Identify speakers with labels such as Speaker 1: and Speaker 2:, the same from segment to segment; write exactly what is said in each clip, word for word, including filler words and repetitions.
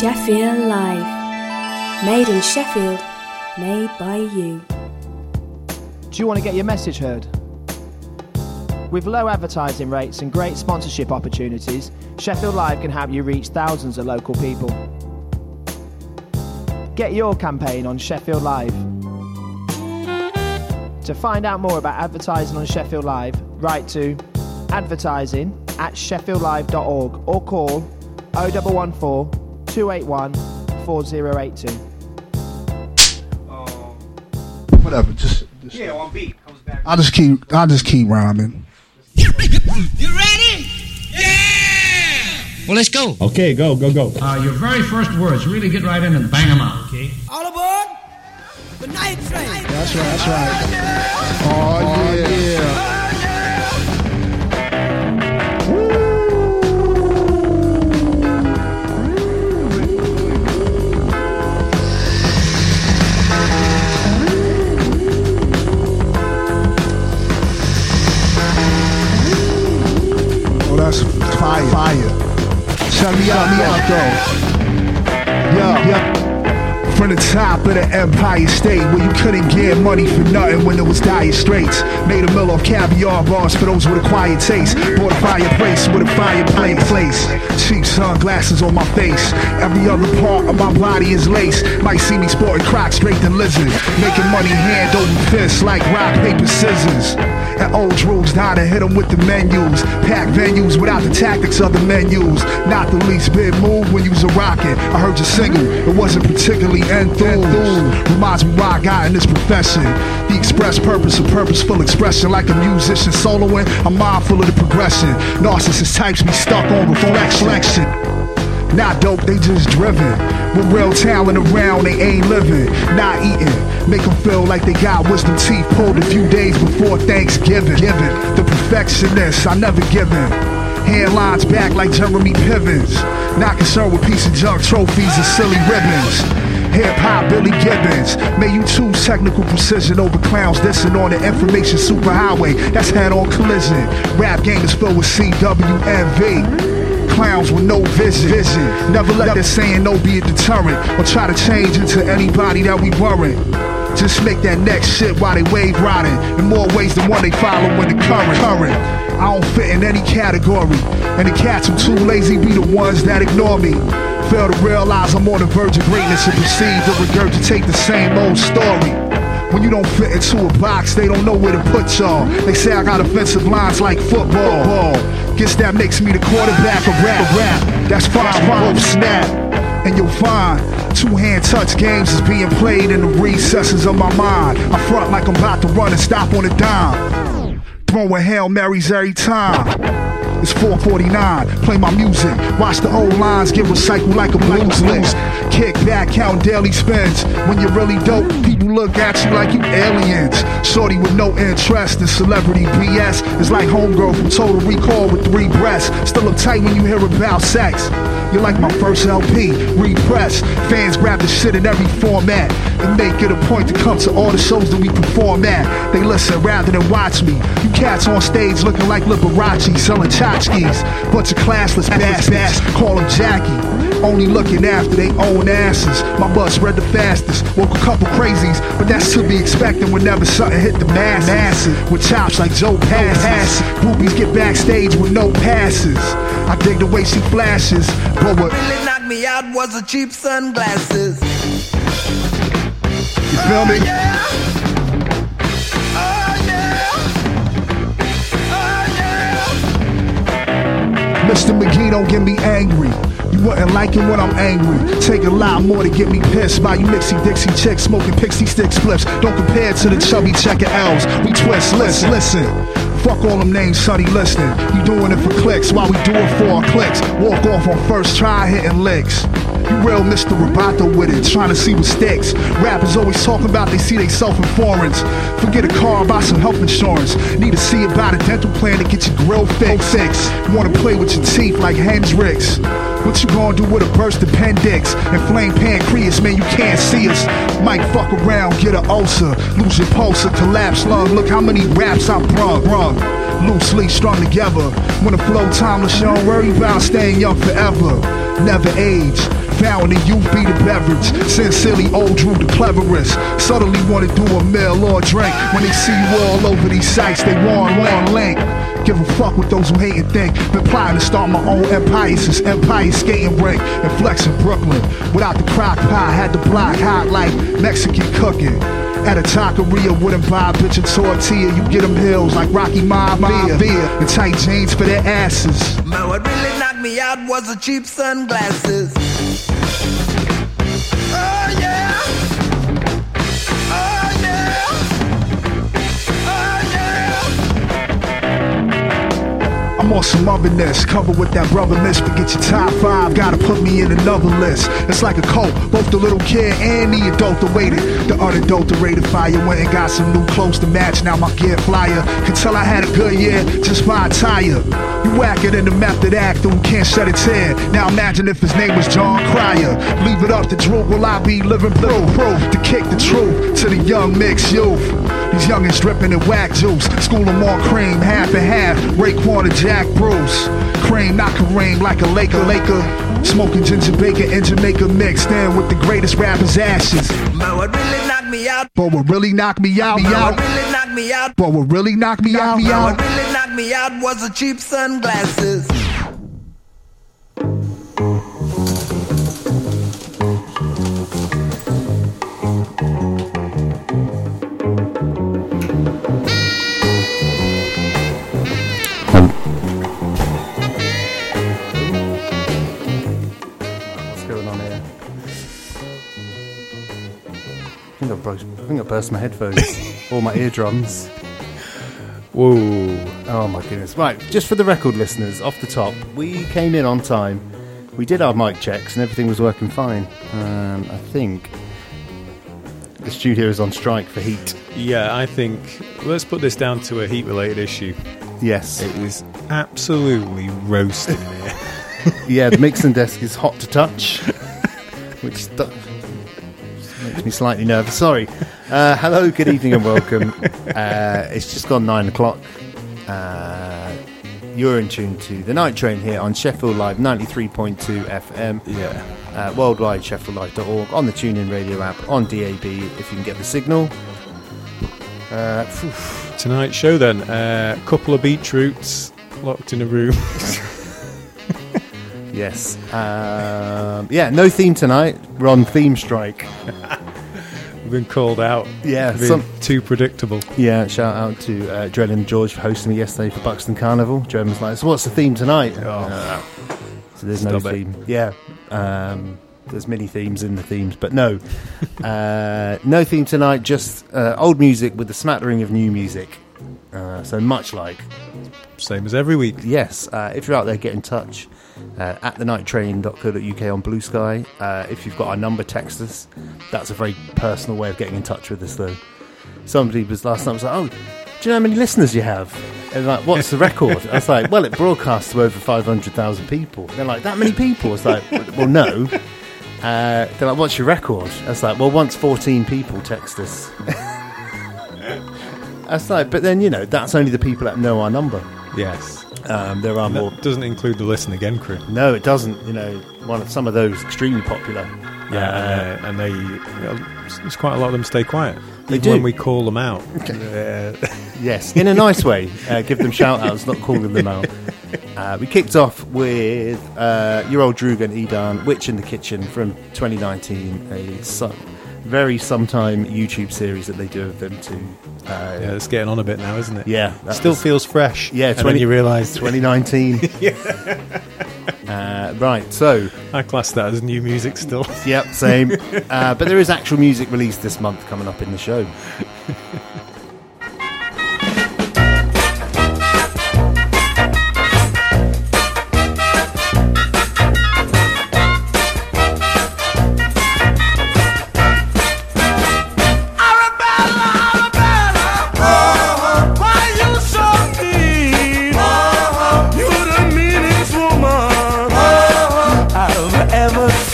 Speaker 1: Sheffield Live. Made in Sheffield, made by you.
Speaker 2: Do you want to get your message heard? With low advertising rates and great sponsorship opportunities, Sheffield Live can help you reach thousands of local people. Get your campaign on Sheffield Live. To find out more about advertising on Sheffield Live, write to advertising at sheffield live dot org or call oh one one four, two eight one, four oh eight two.
Speaker 3: Uh,
Speaker 4: Whatever, just, just
Speaker 3: yeah, on beat. Comes back.
Speaker 4: I'll just keep I'll just keep rhyming.
Speaker 5: You ready? Yeah! Well, let's go.
Speaker 6: Okay, go, go, go.
Speaker 7: Uh, your very first words, really get right in and bang them out, okay?
Speaker 5: All aboard the night train.
Speaker 4: That's right, that's right. Oh, yeah. yeah. Oh, that's fire. Fire. Shut me up, me up, though. Yo, yo. From the top of the Empire State, where you couldn't get money for nothing when there was dire straits. Made a mill off caviar bars for those with a quiet taste. Bought a fireplace with a fireplace. Cheap sunglasses on my face. Every other part of my body is lace. Might see me sporting Crocs straight to lizard. Making money hand over fist like rock, paper, scissors. And old rules, now to hit them with the menus. Pack venues without the tactics of the menus. Not the least bit move when you was a rocket. I heard your single, it wasn't particularly enthused. Reminds me why I got in this profession. The express purpose of purposeful expression. Like a musician soloing, I'm mindful of the progression. Narcissist types be stuck on reflection. Not dope, they just driven. With real talent around, they ain't living. Not eating, make them feel like they got wisdom teeth pulled a few days before Thanksgiving. The perfectionist, I never given. Hairlines back like Jeremy Pivens. Not concerned with piece of junk trophies and silly ribbons. Hip-hop Billy Gibbons. May you choose technical precision over clowns dissing on the information superhighway. That's head-on collision. Rap game is filled with C W N V. Clowns with no vision. vision. Never let that saying no be a deterrent. Or try to change into anybody that we weren't. Just make that next shit while they wave riding. In more ways than one they follow in the current. current. I don't fit in any category. And the cats who too lazy be the ones that ignore me. Fail to realize I'm on the verge of greatness and proceed to regurgitate the same old story. When you don't fit into a box, they don't know where to put y'all. They say I got offensive lines like football. Guess that makes me the quarterback of rap. rap. That's fine, both snap. And you'll find two-hand touch games is being played in the recesses of my mind. I front like I'm about to run and stop on a dime. Throwing Hail Marys every time. It's four forty-nine, play my music. Watch the old lines get recycled like a blues list. Kick back, count daily spends. When you're really dope, people look at you like you aliens. Shorty with no interest in celebrity B S is like homegirl from Total Recall with three breasts. Still uptight when you hear about sex. You're like my first L P, repress. Fans grab the shit in every format and make it a point to come to all the shows that we perform at. They listen rather than watch me. You cats on stage looking like Liberace, selling tchotchkes. Bunch of classless bastards, call them Jackie. Only looking after they own asses. My buzz spread the fastest. Woke a couple crazies, but that's to be expected whenever something hit the masses. masses. With chops like Joe Passes. Groupies get backstage with no passes. I dig the way she flashes, but what
Speaker 5: really knocked me out was the cheap sunglasses.
Speaker 4: You feel me?
Speaker 5: Oh, yeah. Oh, yeah. Oh, yeah.
Speaker 4: Mister McGee, don't get me angry. You wouldn't like it when I'm angry. Take a lot more to get me pissed by you Nixie Dixie chicks smoking pixie stick spliffs. Don't compare to the chubby checker L's. We twist, listen, listen. Fuck all them names, Sonny, listening. You doing it for clicks while we do it for our clicks. Walk off on first try hitting licks. You real Mister Roboto with it, trying to see what sticks. Rappers always talking about they see they self in foreigns. Forget a car, buy some health insurance. Need to see about a dental plan to get your grill fixed. You wanna play with your teeth like Hendrix. What you gonna do with a burst appendix? Inflamed pancreas, man, you can't see us. Might fuck around, get an ulcer. Lose your pulse, a collapse lung. Look how many raps I brung, brung. Loosely strung together. When the flow timeless, you don't worry about staying young forever. Never age. Found in youth be the beverage. Sincerely, old Drew the cleverest. Subtly wanna do a meal or drink. When they see you all over these sites, they want one link. Give a fuck with those who hate and think. Been plotting to start my own empire since Empire Skating Rink and Flex in Brooklyn. Without the crock pot, had the block hot like Mexican cooking. At a taqueria, wouldn't buy a bitch a tortilla. You get them hills like Rocky Maivia and tight jeans for their asses.
Speaker 5: Man, what really knocked me out was the cheap sunglasses. Oh yeah. Oh yeah. Oh yeah.
Speaker 4: I'm on some otherness, covered with that brother miss. Forget your top five, gotta put me in another list. It's like a coat, both the little kid and the adulterated. The unadulterated fire went and got some new clothes to match. Now my gear flyer. Could tell I had a good year just by attire. You whacker than the method actor who can't shed a tear. Now imagine if his name was John Cryer. Leave it up to Drew, will I be living proof? Proof to kick the truth to the young mixed youth. These youngins dripping in whack juice. School them on cream, half and half. Raekwon and Jack Bruce. Cream, not Kareem, like a Laker, Laker. Smoking ginger bacon in Jamaica mixed in with the greatest rappers' ashes.
Speaker 5: Man, what really knocked me out?
Speaker 4: But what really knocked me out, me
Speaker 5: Man,
Speaker 4: out.
Speaker 5: what really knocked me out?
Speaker 4: But what really knocked me out, me
Speaker 5: Man,
Speaker 4: out.
Speaker 5: what really knocked me out was the cheap sunglasses.
Speaker 6: I think I, broke, I think I burst my headphones, all my eardrums.
Speaker 8: Whoa.
Speaker 6: Oh my goodness. Right, just for the record listeners, off the top, we came in on time. We did our mic checks and everything was working fine. Um, I think the studio is on strike for heat.
Speaker 8: Yeah, I think let's put this down to a heat-related issue.
Speaker 6: Yes.
Speaker 8: It is absolutely roasting here.
Speaker 6: Yeah, the mixing desk is hot to touch, which st- makes me slightly nervous. Sorry. Uh, hello, good evening and welcome. Uh, it's just gone nine o'clock. Uh, you're in tune to The Night Train here on Sheffield Live ninety-three point two F M.
Speaker 8: Yeah.
Speaker 6: Uh, worldwide, sheffield live dot org, on the TuneIn Radio app, on D A B if you can get the signal. Uh,
Speaker 8: Tonight's show then, a uh, couple of beetroots locked in a room.
Speaker 6: Yes. Um, yeah, no theme tonight. We're on theme strike.
Speaker 8: We've been called out.
Speaker 6: Yeah,
Speaker 8: for being
Speaker 6: some,
Speaker 8: too predictable.
Speaker 6: Yeah, shout out to uh, Drell and George for hosting me yesterday for Buxton Carnival. Drell was like, so what's the theme tonight?
Speaker 8: Oh.
Speaker 6: Uh, so there's
Speaker 8: Stop
Speaker 6: no
Speaker 8: it.
Speaker 6: theme. Yeah. Um, there's many themes in the themes, but no. uh, no theme tonight, just uh, old music with a smattering of new music. Uh, so much like...
Speaker 8: Same as every week.
Speaker 6: Yes. Uh, if you're out there, get in touch. Uh, at the night train dot co dot uk on Blue Sky. Uh, if you've got our number, text us. That's a very personal way of getting in touch with us, though. Somebody was last night was like, "Oh, do you know how many listeners you have?" And like, "What's the record?" I was like, "Well, it broadcasts to over five hundred thousand people." They're like, "That many people?" I was like, "Well, no." Uh, they're like, "What's your record?" I was like, "Well, once fourteen people text us." I was like, "But then, you know, that's only the people that know our number."
Speaker 8: Yes.
Speaker 6: Um, there are
Speaker 8: And
Speaker 6: more.
Speaker 8: that doesn't include the Listen Again crew.
Speaker 6: No, it doesn't. You know, one of some of those extremely popular.
Speaker 8: Yeah,
Speaker 6: Uh,
Speaker 8: and, uh, and they, you know, there's quite a lot of them stay quiet.
Speaker 6: They
Speaker 8: Even
Speaker 6: do.
Speaker 8: when we call them out. Uh,
Speaker 6: Yes, in a nice way. Uh, give them shout-outs, not calling them out. Uh, we kicked off with uh, your old Drugan Edan, Witch in the Kitchen from twenty nineteen, a some, very sometime YouTube series that they do of them too. Uh,
Speaker 8: yeah, it's getting on a bit now, isn't it?
Speaker 6: yeah, that
Speaker 8: Still
Speaker 6: was-
Speaker 8: feels fresh.
Speaker 6: Yeah,
Speaker 8: and
Speaker 6: twenty
Speaker 8: then you realise
Speaker 6: twenty nineteen. uh, right, so
Speaker 8: I class that as new music still.
Speaker 6: yep, same. Uh, but there is actual music released this month coming up in the show.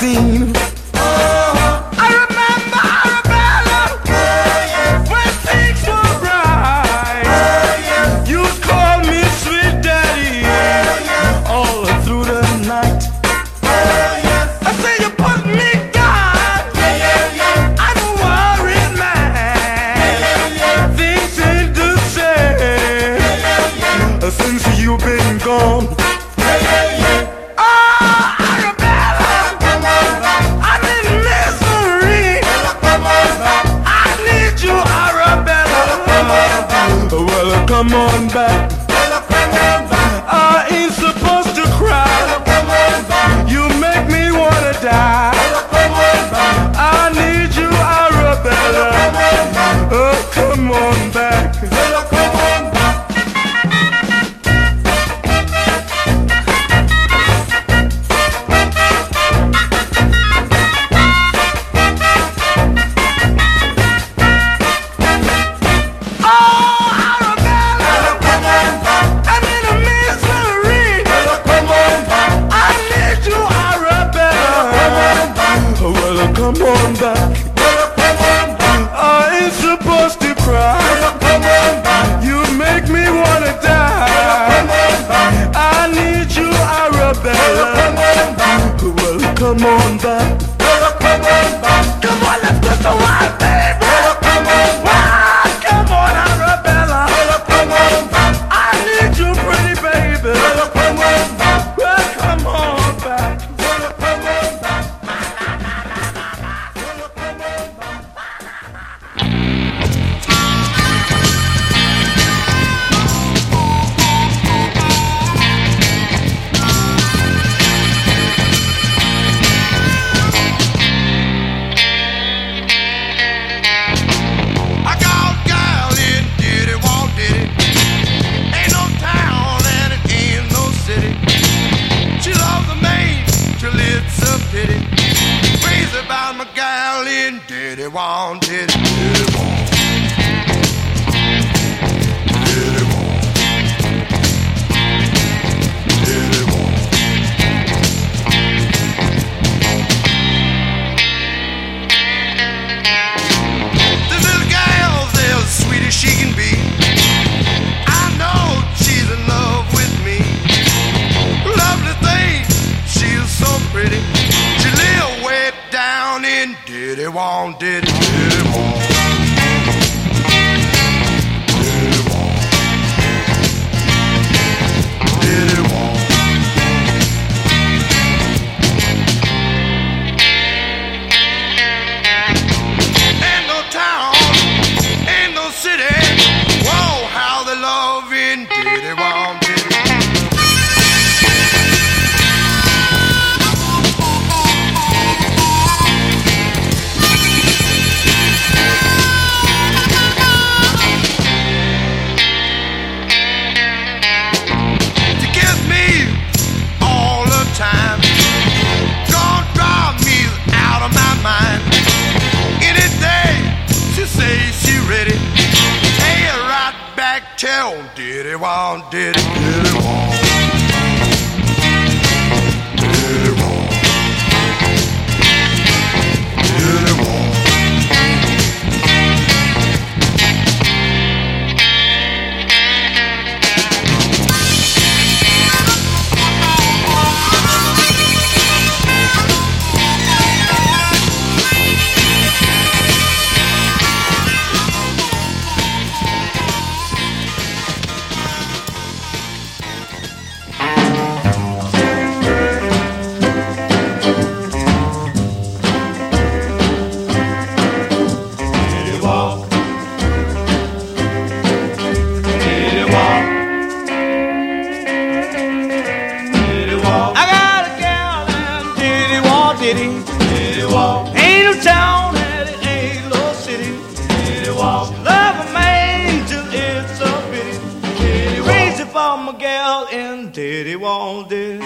Speaker 5: I remember Arabella when things
Speaker 9: come on back. I ain't supposed to cry. You make me wanna die. I need you, Arabella. Oh, come on back. Come on back. I ain't supposed to cry. You make me wanna die. I need you, Arabella. Well, come on back. Come on, let's get the wild baby. Come on, Arabella. I need you, pretty baby. Well, come on back. Diddy won, diddy, diddy won. Diddy won. Diddy won. This little gal's as sweet as she can be. I know she's in love with me. Lovely thing, she's so pretty. She live way down in Diddy won, diddy, diddy won. Diddy won. Diddy won. Ain't no town, ain't no city. Whoa, how they love in Diddy won, diddy. Tell Diddy won, diddy, diddy won. Diddy won. Diddy won. Diddy won, diddy.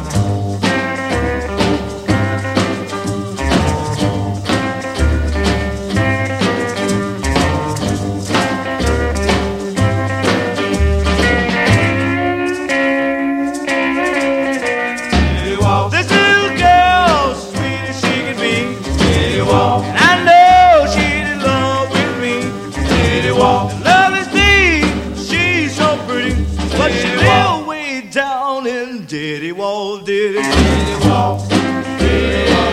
Speaker 9: This little girl, sweet as she can be, Diddy won. And I know she's in love with me, Diddy won. Love is deep, she's so pretty, but she lives way down in Diddy won, diddy, Diddy won, Diddy won,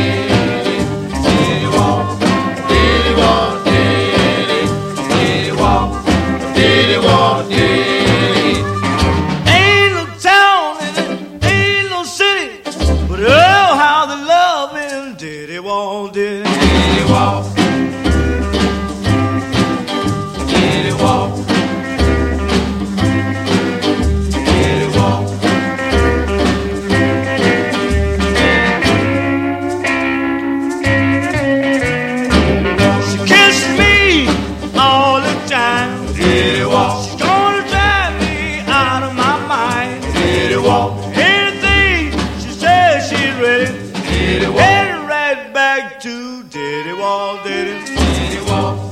Speaker 9: Diddy won, Diddy won, Diddy won, Diddy won, Diddy. Ain't no town and it ain't no city, but oh how the love in Diddy won, diddy, Diddy won, Diddy won. back to Diddy Wall, Diddy, Diddy Wall.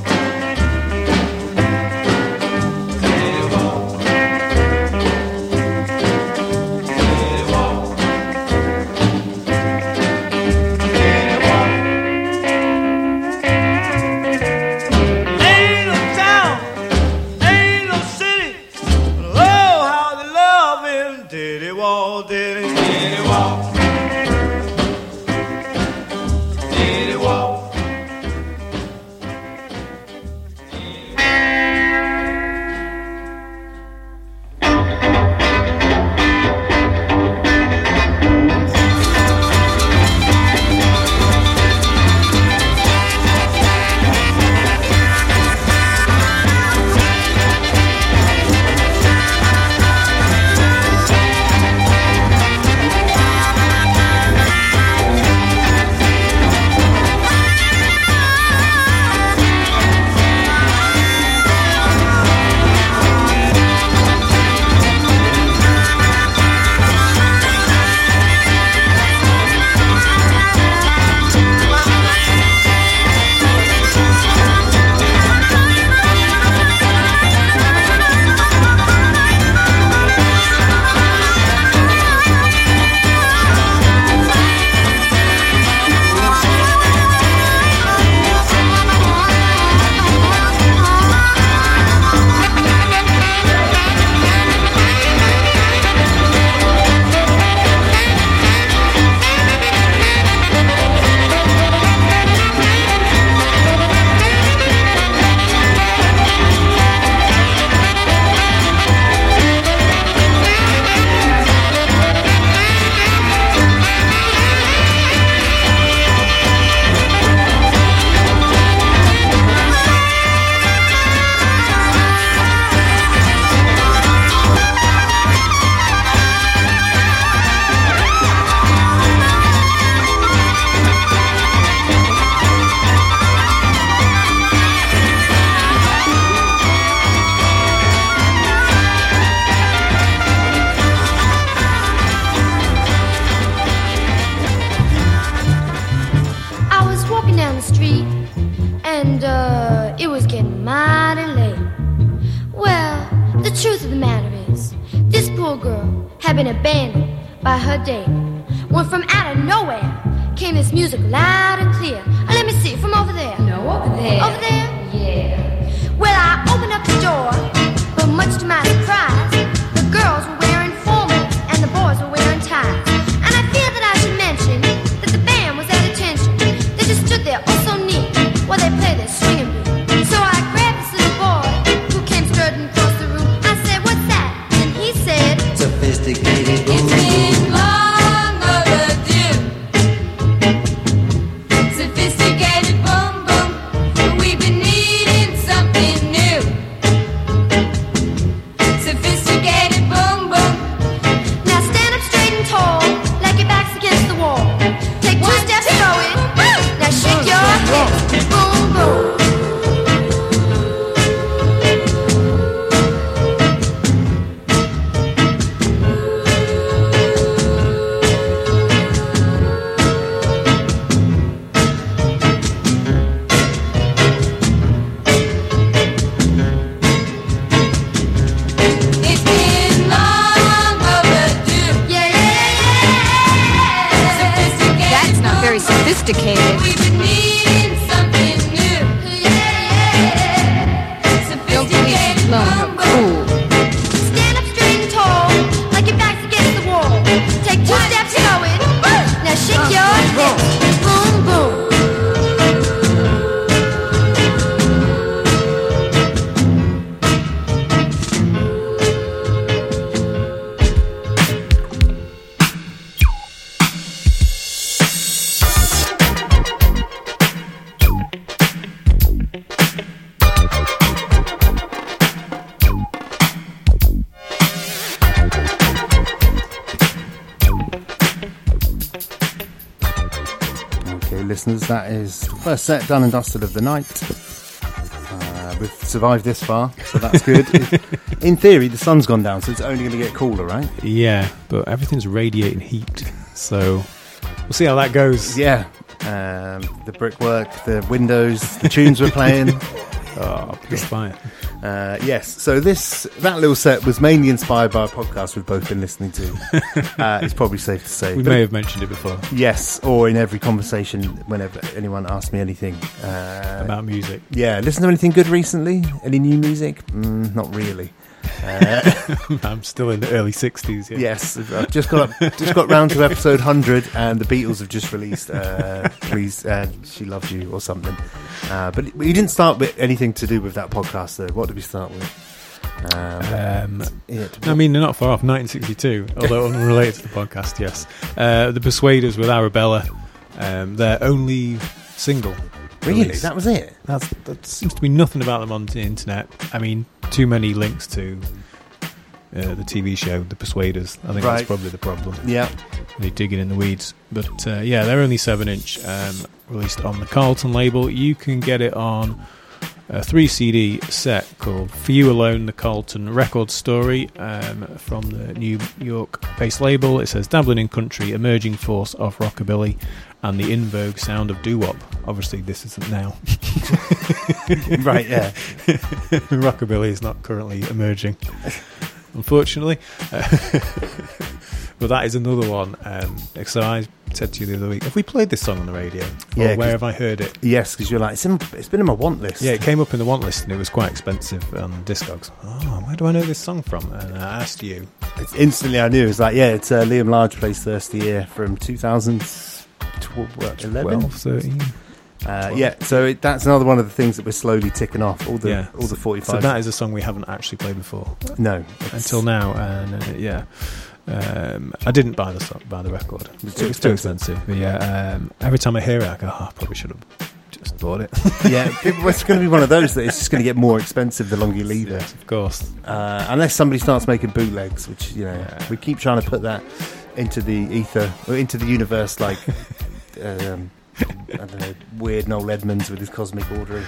Speaker 6: Listeners, that is the first set done and dusted of the night. Uh, we've survived this far, so that's good. In theory, the sun's gone down, so it's only going to get cooler, right?
Speaker 8: Yeah, but everything's radiating heat, so we'll see how that goes.
Speaker 6: Yeah, um, the brickwork, the windows, the tunes we're playing.
Speaker 8: Oh, pure fire.
Speaker 6: Uh, yes, so this that little set was mainly inspired by a podcast we've both been listening to. Uh, it's probably safe to say.
Speaker 8: We
Speaker 6: But
Speaker 8: may have mentioned it before.
Speaker 6: Yes, or in every conversation whenever anyone asks me anything. Uh,
Speaker 8: About music.
Speaker 6: Yeah, listen to anything good recently? Any new music? Mm, not really. Uh,
Speaker 8: I'm still in the early sixties. Yeah.
Speaker 6: yes, I've just got up, just got round to episode one hundred, and the Beatles have just released uh, "Please, uh, She Loves You" or something. Uh, but we didn't start with anything to do with that podcast, though. What did we start with? Um,
Speaker 8: Um,
Speaker 6: yeah,
Speaker 8: I mean, they're not far off. nineteen sixty-two, although unrelated to the podcast. Yes, uh, the Persuaders with Arabella. Um, their only single.
Speaker 6: really,
Speaker 8: release.
Speaker 6: that was it.
Speaker 8: That's, that seems to be nothing about them on the internet. I mean, too many links to uh, the T V show, The Persuaders. I think
Speaker 6: Right.
Speaker 8: that's probably the problem.
Speaker 6: Yeah,
Speaker 8: They're digging in the weeds. But uh, yeah, they're only seven inch, um, released on the Carlton label. You can get it on a three C D set called For You Alone, the Carlton Record Story, um, from the New York-based label. It says, dabbling in country, emerging force of rockabilly, and the in vogue sound of doo-wop. Obviously, this isn't now.
Speaker 6: right. Yeah,
Speaker 8: Rockabilly is not currently emerging, unfortunately. Uh, but that is another one. Um, so I said to you the other week, have we played this song on the radio?
Speaker 6: Yeah,
Speaker 8: Or where
Speaker 6: 'cause-
Speaker 8: have I heard it?
Speaker 6: yes, because you're like it's, in, it's been in my want list.
Speaker 8: Yeah, it came up in the want list and it was quite expensive on Discogs. Oh, where do I know this song from? And I asked you.
Speaker 6: It's instantly I knew. It's like, yeah, it's uh, Liam Large plays Thirsty Ear from two thousand eleven.
Speaker 8: twelve, thirteen
Speaker 6: Uh, yeah, so it, that's another one of the things that we're slowly ticking off. All the
Speaker 8: Yeah.
Speaker 6: all the forty-five.
Speaker 8: So that is a song we haven't actually played before
Speaker 6: no, it's-
Speaker 8: until now. And uh, yeah, um, I didn't buy the song, buy the record.
Speaker 6: It was
Speaker 8: It
Speaker 6: too
Speaker 8: was too
Speaker 6: expensive.
Speaker 8: expensive. But yeah, um, every time I hear it, I go, oh, I probably should have just bought it.
Speaker 6: Yeah, it, it's going to be one of those that it's just going to get more expensive the longer you leave it.
Speaker 8: Of course.
Speaker 6: Uh, unless somebody starts making bootlegs, which you know
Speaker 8: Yeah.
Speaker 6: we keep trying to put that into the ether or into the universe, like um, I don't know, weird Noel Edmonds with his cosmic ordering.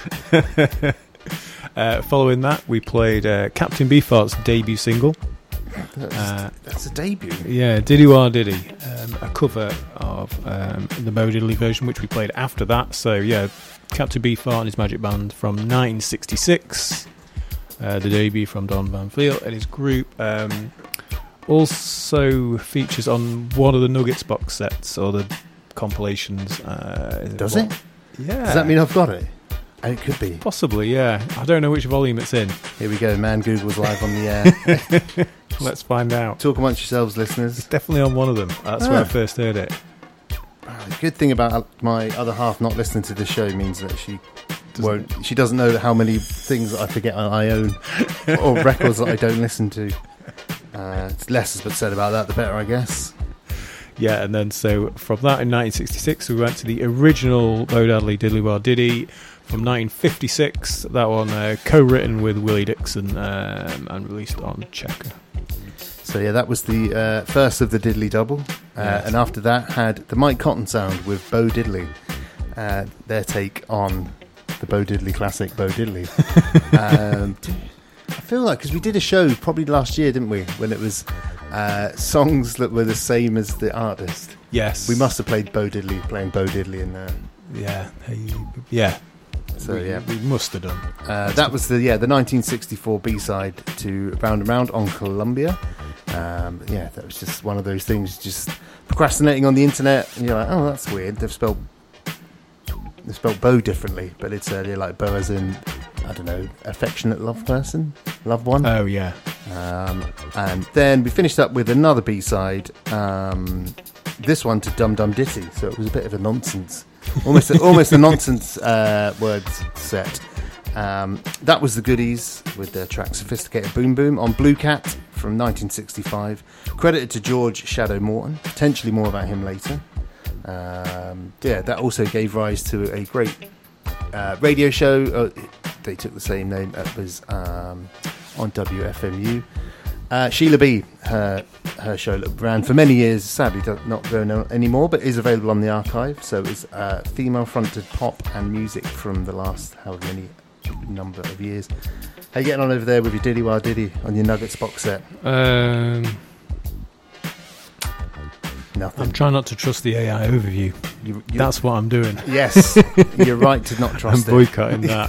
Speaker 8: Uh, following that, we played uh, Captain Beefheart's debut single.
Speaker 6: That's,
Speaker 8: Uh,
Speaker 6: that's a debut.
Speaker 8: Yeah, Diddy Wah Diddy, um, a cover of um, the Bo Diddley version, which we played after that. So yeah, Captain Beefheart and his Magic Band from nineteen sixty-six, uh, the debut from Don Van Vliet and his group. Um, also features on one of the Nuggets box sets or the compilations. Uh,
Speaker 6: Does
Speaker 8: what?
Speaker 6: it?
Speaker 8: Yeah.
Speaker 6: Does that mean I've got it? It could be.
Speaker 8: Possibly, yeah. I don't know which volume it's in.
Speaker 6: Here we go, man. Google's live on the air.
Speaker 8: Let's find out.
Speaker 6: Talk amongst yourselves, listeners.
Speaker 8: It's definitely on one of them. That's where I
Speaker 6: Ah.
Speaker 8: first heard it.
Speaker 6: The good thing about my other half not listening to the show means that she won't. She doesn't know how many things that I forget I own or records that I don't listen to. Uh, it's less is said about that, the better, I guess.
Speaker 8: Yeah, and then so from that in nineteen sixty-six, we went to the original Bo Diddley Diddley Wah Diddy from nineteen fifty-six. That one uh, co-written with Willie Dixon um, and released on Checker.
Speaker 6: So yeah, that was the uh, first of the Diddley double, uh,
Speaker 8: Yes.
Speaker 6: and after that had the Mike Cotton sound with Bo Diddley, uh, their take on the Bo Diddley classic Bo Diddley. um, I feel like because we did a show probably last year, didn't we? When it was uh, songs that were the same as the artist.
Speaker 8: Yes.
Speaker 6: We must have played Bo Diddley, playing Bo Diddley in there.
Speaker 8: Yeah. Hey, yeah.
Speaker 6: So
Speaker 8: we,
Speaker 6: yeah,
Speaker 8: we must have done.
Speaker 6: uh, that was the yeah the nineteen sixty-four B side to Round and Round on Columbia. Um, yeah, that was just one of those things. Just procrastinating on the internet, and you're like, oh, that's weird. They've spelled they spelled Bo differently, but it's uh, they're like Bo as in I don't know, affectionate love person, loved one.
Speaker 8: Oh yeah.
Speaker 6: Um, and then we finished up with another B side. Um, this one to Dum Dum Ditty, so it was a bit of a nonsense, almost a, almost a nonsense uh, words set. Um, that was the Goodies with their track Sophisticated Boom Boom on Blue Cat from nineteen sixty-five, credited to George Shadow Morton. Potentially more about him later. Um, yeah, that also gave rise to a great uh, radio show. Uh, they took the same name. It was um, on W F M U. Uh, Sheila B, her her show that ran for many years, sadly not going on anymore, but is available on the archive. So it's uh, female-fronted pop and music from the last however many number of years. How you getting on over there with your Diddy Wah Diddy on your Nuggets box set?
Speaker 8: Um,
Speaker 6: Nothing.
Speaker 8: I'm trying not to trust the A I overview.
Speaker 6: You, you,
Speaker 8: That's what I'm doing.
Speaker 6: Yes, you're right to not trust
Speaker 8: I'm
Speaker 6: it.
Speaker 8: boycotting that.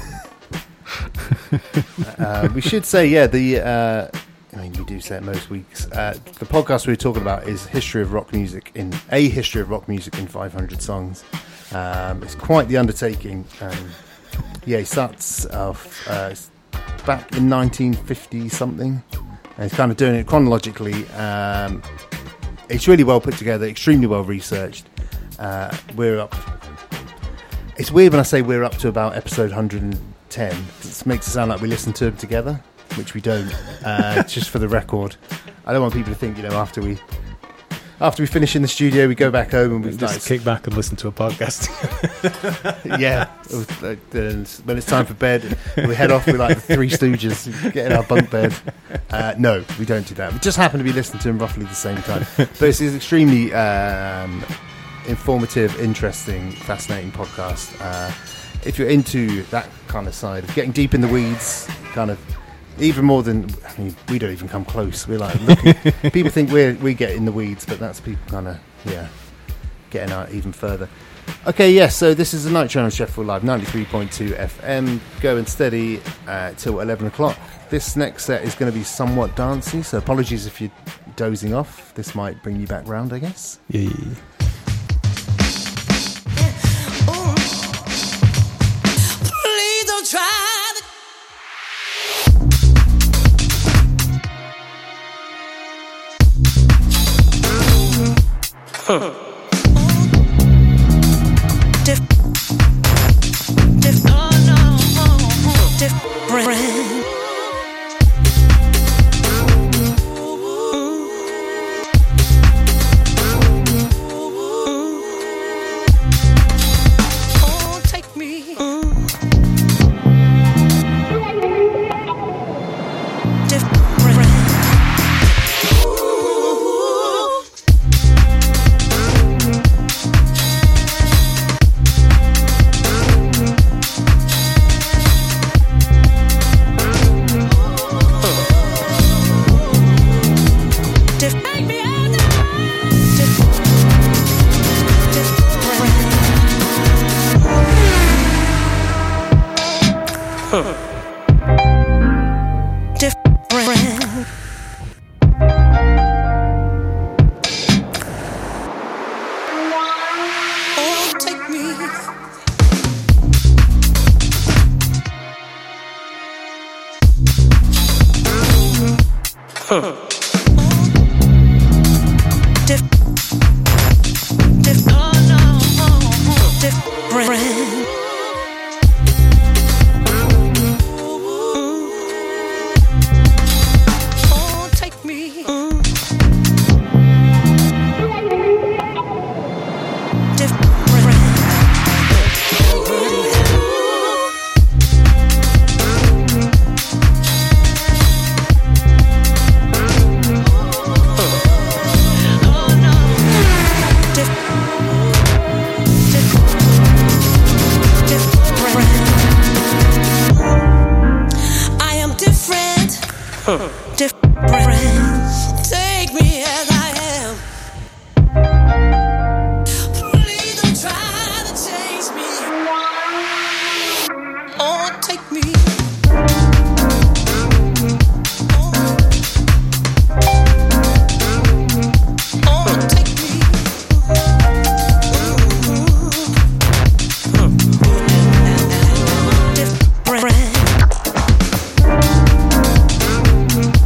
Speaker 6: uh, we should say, yeah, the. Uh, I mean, we do say it most weeks. Uh, the podcast we were talking about is history of rock music in a history of rock music in five hundred songs. Um, it's quite the undertaking. Um, yeah, he starts off uh, back in nineteen fifty something, and he's kind of doing it chronologically. Um, it's really well put together, extremely well researched. Uh, we're up. It's weird when I say we're up to about episode one hundred ten. It makes it sound like we listen to them together, which we don't. Uh, just for the record, I don't want people to think, you know, after we after we finish in the studio, we go back home and we
Speaker 8: just like, kick back and listen to a podcast.
Speaker 6: Yeah, when it's time for bed, we head off with like the Three Stooges, get in our bunk bed. Uh, no, we don't do that. We just happen to be listening to them roughly the same time. But it's an extremely um, informative, interesting, fascinating podcast. Uh, if you're into that kind of side of getting deep in the weeds, kind of even more than, I mean, we don't even come close. We're like looking, people think we we get in the weeds, but that's people kind of yeah getting out even further. Okay, yes. Yeah, so this is the Night Train on Sheffield Live, ninety-three point two F M, going steady uh, till eleven o'clock. This next set is going to be somewhat dancey, so apologies if you're dozing off. This might bring you back round, I guess.
Speaker 8: Yeah.
Speaker 10: Huh. Diff, diff, oh no, different. Oh, take me.
Speaker 11: Different.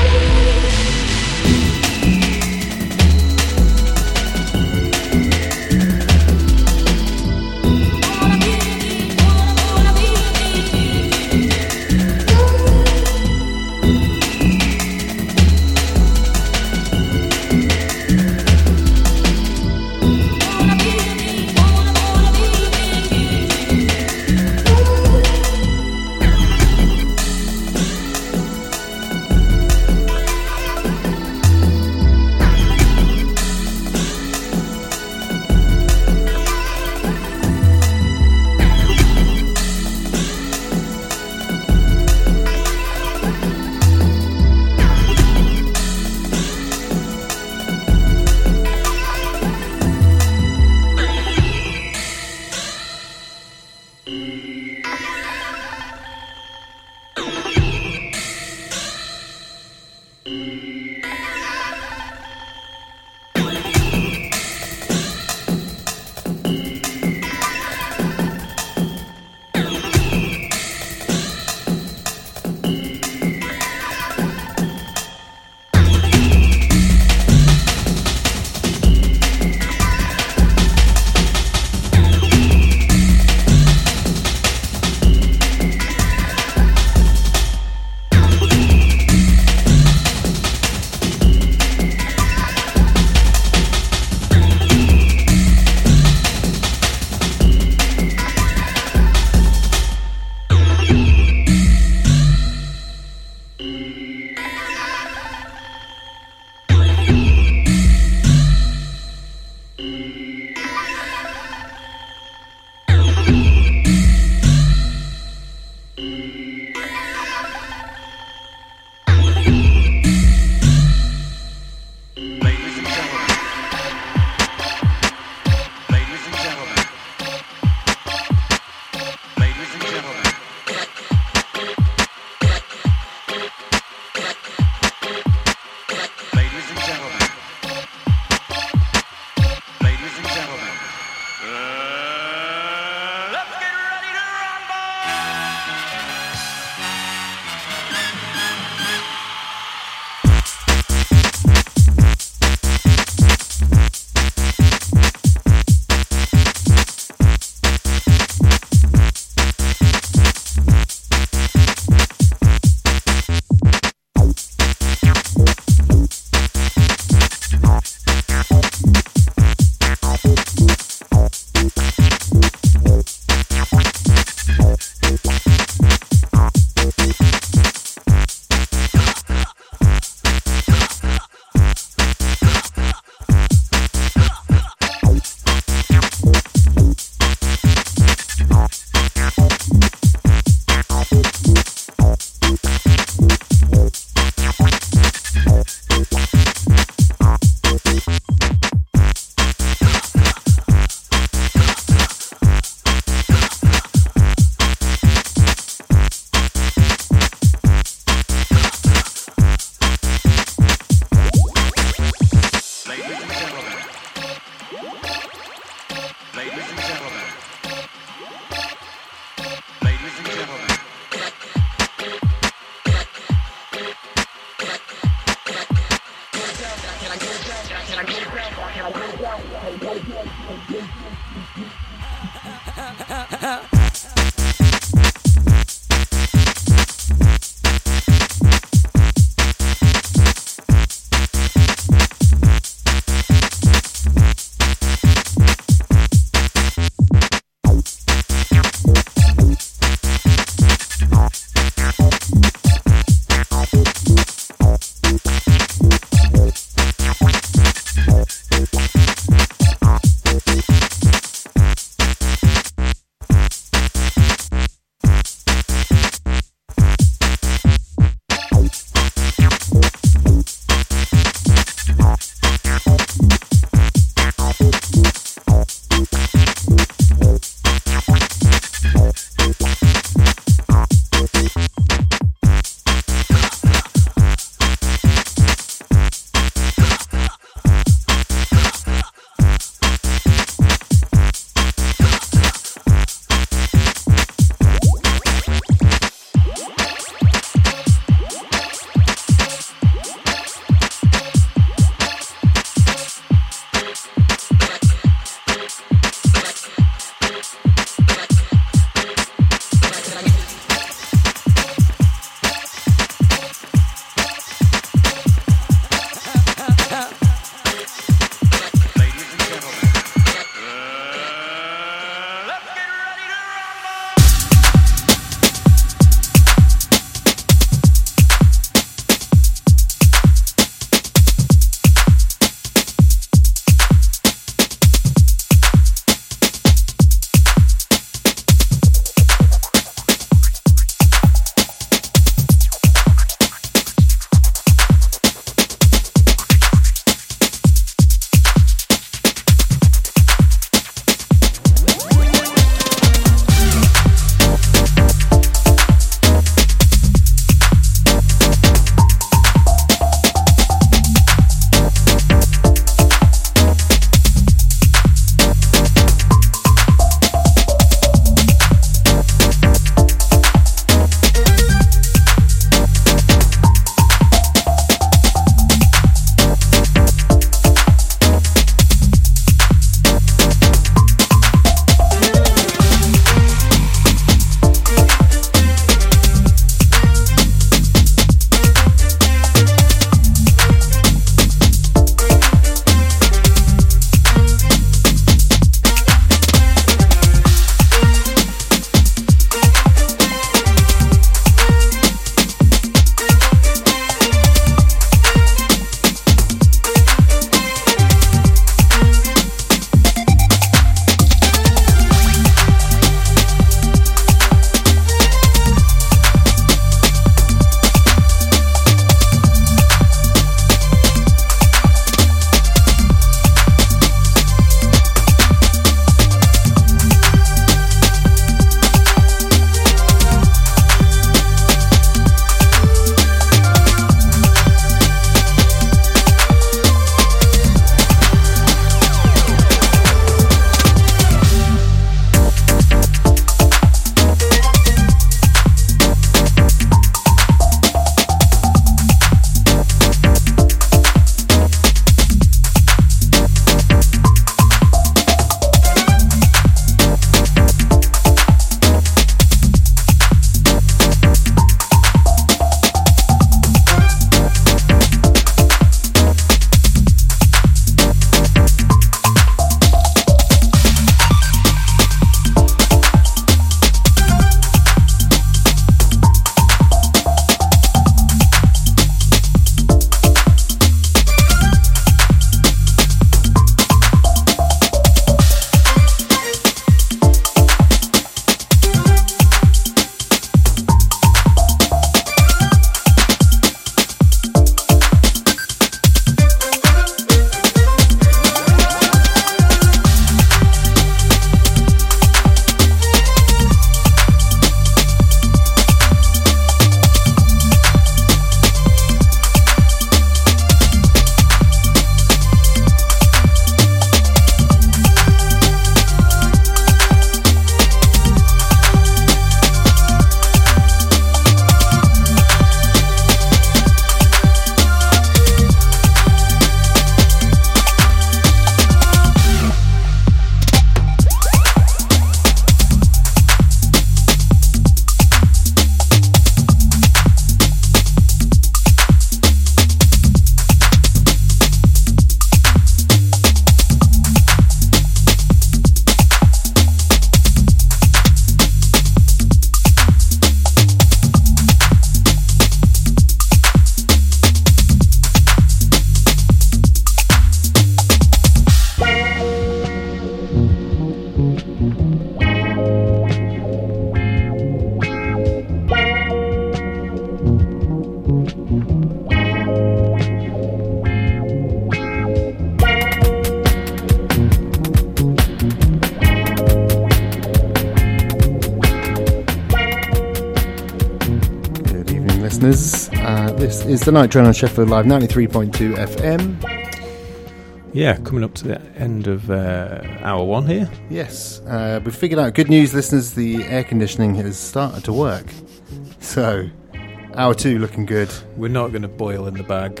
Speaker 6: listeners. Uh, this is the Night Train on Sheffield Live, ninety-three point two F M.
Speaker 8: Yeah, coming up to the end of uh, hour one here.
Speaker 6: Yes, uh, we've figured out, good news, listeners, the air conditioning has started to work. So, hour two looking good.
Speaker 8: We're not going to boil in the bag.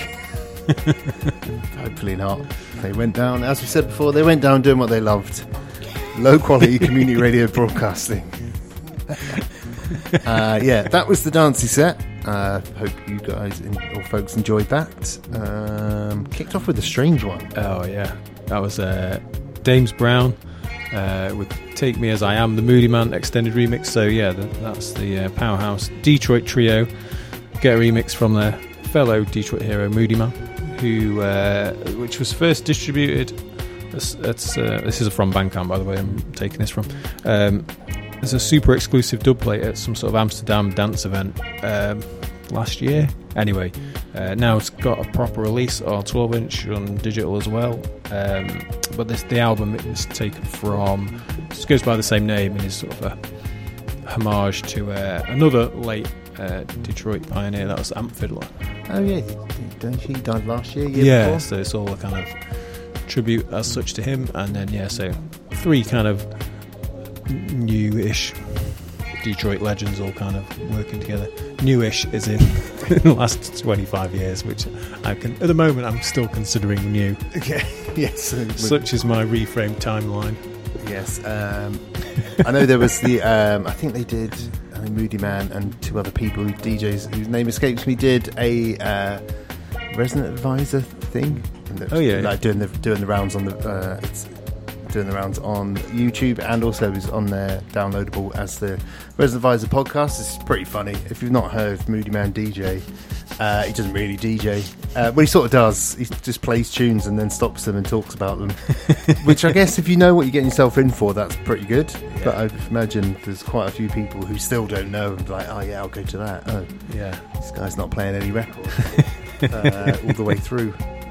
Speaker 6: Hopefully not. They went down, as we said before, they went down doing what they loved. Low quality community radio broadcasting. uh, yeah, that was the dancey set. Uh, hope you guys in, or folks enjoyed that. Um, kicked off with a strange one.
Speaker 8: Oh yeah, that was uh, Dames Brown uh, with "Take Me As I Am," the Moody Man extended remix. So yeah, the, that's the uh, powerhouse Detroit trio. Get a remix from their fellow Detroit hero Moody Man, who uh, which was first distributed. It's, it's, uh, this is from Bandcamp, by the way. I'm taking this from. Um, There's a super exclusive dub plate at some sort of Amsterdam dance event um, last year. Anyway, uh, now it's got a proper release on twelve inch on digital as well. Um, but this the album is taken from, it goes by the same name and is sort of a homage to uh, another late uh, Detroit pioneer, that was Amp Fiddler.
Speaker 6: Oh yeah, don't he died last year? year
Speaker 8: yeah,
Speaker 6: before?
Speaker 8: So it's all a kind of tribute as such to him, and then yeah, so three kind of new-ish Detroit legends all kind of working together. Newish is in, in the last twenty-five years, which I can at the moment I'm still considering new.
Speaker 6: Okay. Yes.
Speaker 8: Such is my reframed timeline.
Speaker 6: Yes. Um, I know there was the. Um, I think they did. I mean, Moody Man and two other people, who D Js whose name escapes me, did a uh, resident advisor thing.
Speaker 8: Oh yeah.
Speaker 6: Like doing the doing the rounds on the. Uh, it's, doing the rounds on YouTube, and also is on there downloadable as the Resident Advisor podcast. It's pretty funny. If you've not heard Moody Man D J, uh, he doesn't really D J. Uh, well, he sort of does. He just plays tunes and then stops them and talks about them. Which I guess if you know what you're getting yourself in for, that's pretty good. Yeah. But I imagine there's quite a few people who still don't know and like, oh yeah, I'll go to that. Oh
Speaker 8: yeah,
Speaker 6: this guy's not playing any record uh, all the way through.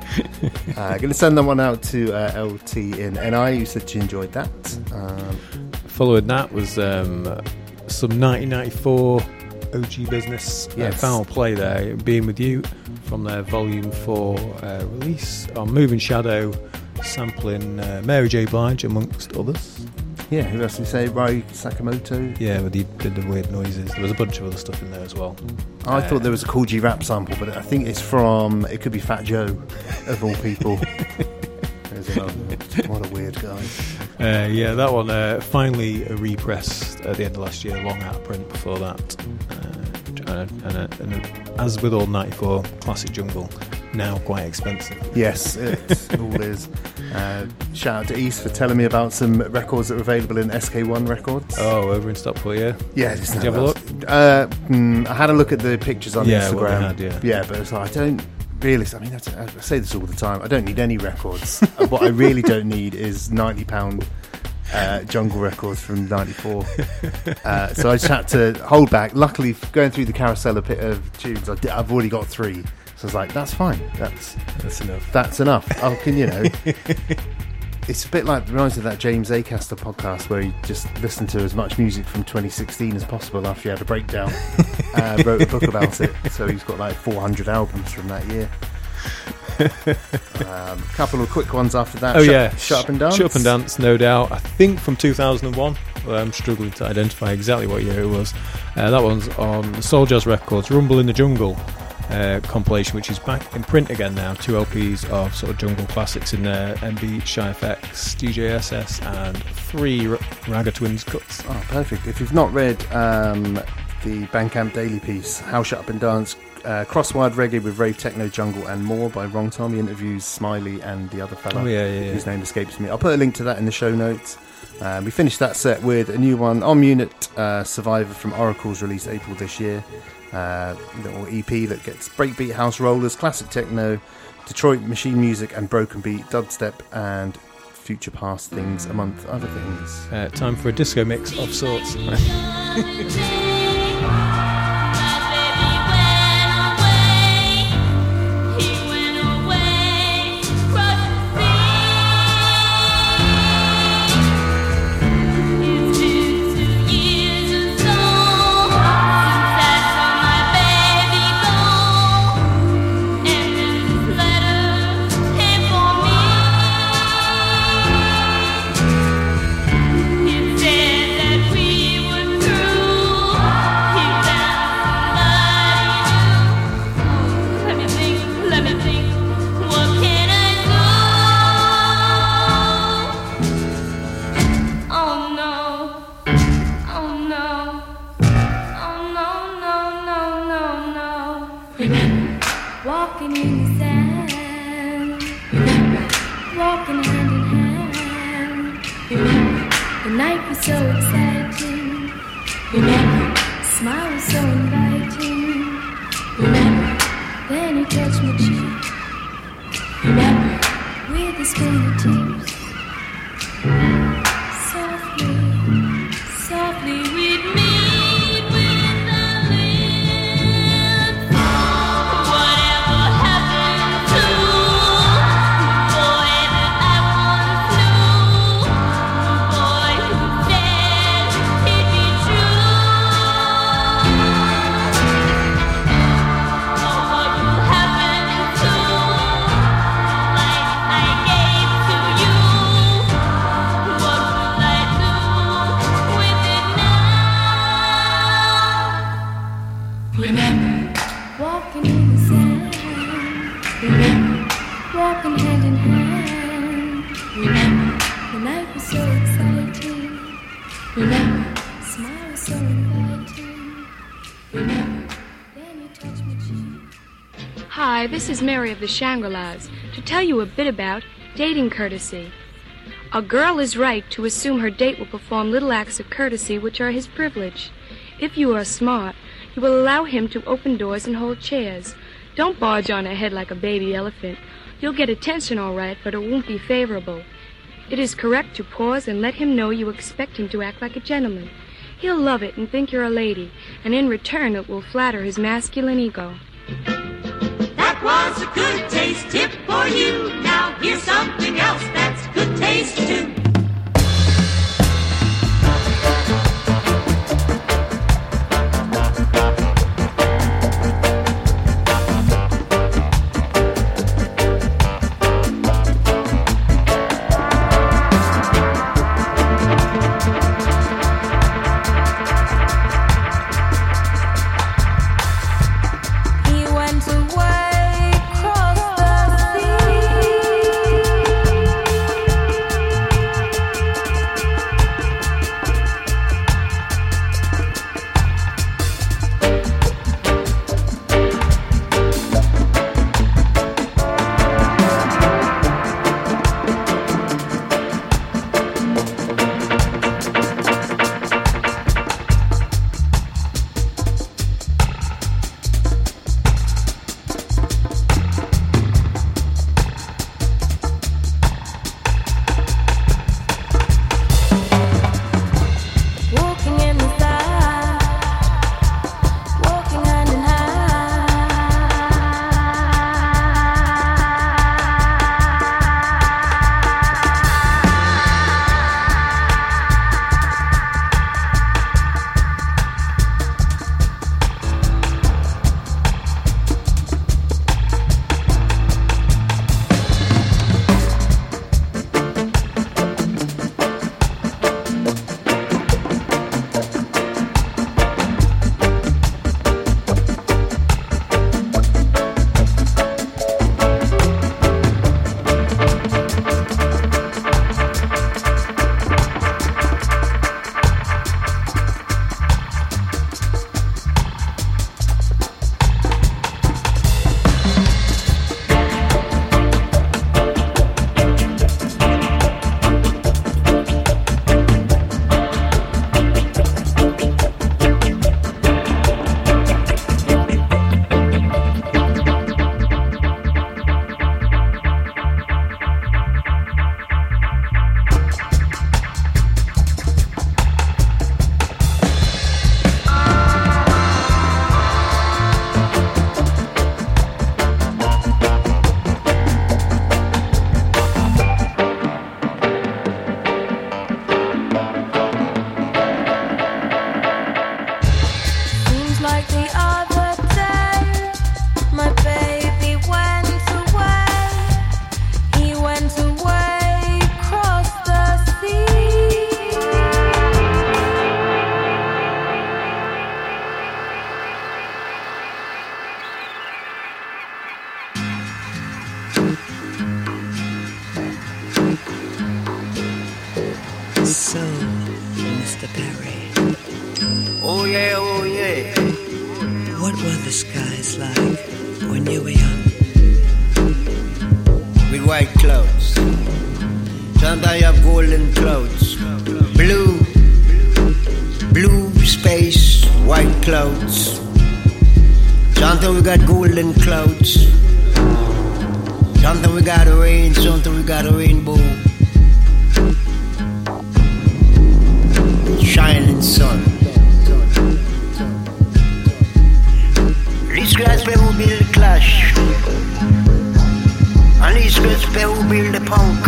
Speaker 6: uh, going to send that one out to uh, L T in N I. You said you enjoyed that. Um,
Speaker 8: Following that was um, some nineteen ninety-four O G business.
Speaker 6: Yes.
Speaker 8: Uh, Foul Play there, Being With You, from their Volume four uh, release on Moving Shadow, sampling uh, Mary J. Blige amongst others.
Speaker 6: Yeah, who else did we say? Rai Sakamoto?
Speaker 8: Yeah, but he did the weird noises. There was a bunch of other stuff in there as well.
Speaker 6: Oh, I
Speaker 8: uh,
Speaker 6: thought there was a Cool G Rap sample, but I think it's from, it could be Fat Joe, of all people. There's another, what a weird guy.
Speaker 8: Uh, yeah, that one uh, finally repressed at the end of last year, long out of print before that. Uh, and, and, and, and as with all ninety-four classic jungle, now quite expensive.
Speaker 6: Yes, it all is. Uh, shout out to East for telling me about some records that were available in S K one Records.
Speaker 8: Oh, over in Stockport, yeah?
Speaker 6: Yeah.
Speaker 8: Did you have a look?
Speaker 6: Uh, mm, I had a look at the pictures on
Speaker 8: yeah,
Speaker 6: Instagram.
Speaker 8: What they had, yeah.
Speaker 6: yeah, but it's like, I don't really, I mean, I say this all the time, I don't need any records. What I really don't need is ninety pound uh, jungle records from ninety-four. Uh, so I just had to hold back. Luckily, going through the carousel of, of tunes, I did, I've already got three. So I was like, that's fine. That's
Speaker 8: that's enough.
Speaker 6: That's enough. I can, you know. It's a bit like, reminds me of that James Acaster podcast where he just listened to as much music from twenty sixteen as possible after he had a breakdown. uh, wrote a book about it. So he's got like four hundred albums from that year. um, a couple of quick ones after that.
Speaker 8: Oh
Speaker 6: Shut,
Speaker 8: yeah,
Speaker 6: Shut Up and Dance.
Speaker 8: Shut Up and Dance, no doubt. I think from two thousand one. Well, I'm struggling to identify exactly what year it was. Uh, that one's on Soul Jazz Records, Rumble in the Jungle. Uh, compilation, which is back in print again now. Two L Ps of sort of jungle classics in there: M B, Shy F X, D J S S, and three R- Ragga Twins cuts.
Speaker 6: Oh, perfect. If you've not read um, the Bandcamp Daily piece, How Shut Up and Dance, uh, Crosswired Reggae with Rave Techno Jungle and More by Wrong Tom, he interviews Smiley and the other fella,
Speaker 8: oh, yeah, yeah, yeah.
Speaker 6: whose name escapes me. I'll put a link to that in the show notes. Um, we finished that set with a new one on Munit, uh, Survivor from Oracle's release April this year. Uh, little E P that gets breakbeat, house rollers, classic techno, Detroit machine music and broken beat, dubstep and future past things among other things.
Speaker 8: Uh, time for a disco mix of sorts.
Speaker 11: It's been two years or so since I saw my baby.
Speaker 1: night was so exciting. Remember, smile was so inviting. Remember, then he touched my cheek. Remember, with his fingertips. Softly, softly we'd meet with the lips. Whatever happened to the boy that I once knew? The boy who said he'd be true. Oh, what will happen to the life I gave to you? What will I do with it now? Remember, walking in the sand. Remember, walking hand in hand. Remember, the night was so exciting. Remember, smile was so inviting. Remember, then you touched my cheek.
Speaker 11: Hi, this is Mary of the Shangri-Las to tell you a bit about dating courtesy. A girl is right to assume her date will perform little acts of courtesy which are his privilege. If you are smart, you will allow him to open doors and hold chairs. Don't barge on ahead like a baby elephant. You'll get attention all right, but it won't be favorable. It is correct to pause and let him know you expect him to act like a gentleman. He'll love it and think you're a lady, and in return it will flatter his masculine ego.
Speaker 10: That was a good taste tip for you. Now here's something else that's good taste too.
Speaker 1: He went away across the
Speaker 5: So, Mister Perry. Oh yeah, oh yeah. What were the skies like when you were young?
Speaker 12: With white clouds. Sometimes you have golden clouds. Blue, blue space, white clouds. Sometimes we got golden clouds. Sometimes we got rain, sometimes we got a rainbow. Shining sun. This grass where we build the clash. And this grass where we build the punk.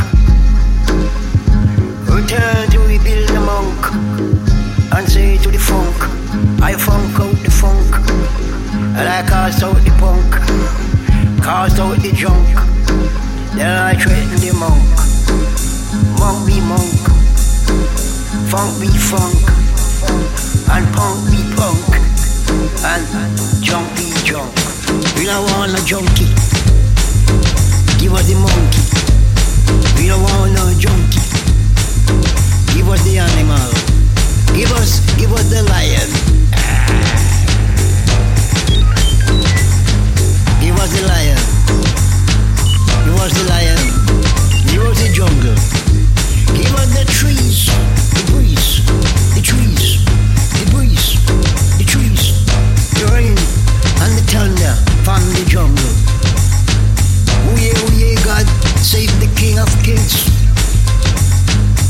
Speaker 12: Return to rebuild the monk. And say to the funk, I funk out the funk. And I cast out the punk. Cast out the junk. Then I threaten the monk. Monk be monk. Funk be funk. And punk be punk. And junk be junk. We don't want no junkie. Give us the monkey. We don't want no junkie.